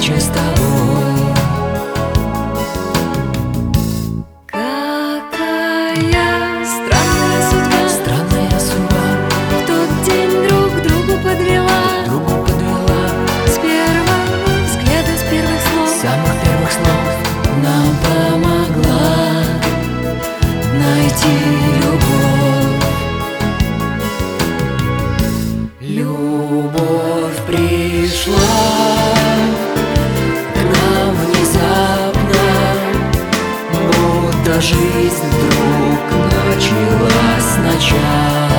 встречи с тобой. Какая странная судьба, Странная судьба в тот день друг другу подвела. другу подвела. С первого взгляда, с первых С слов самых первых слов нам помогла найти любовь. Любовь пришла к нам внезапно, будто жизнь вдруг началась сначала.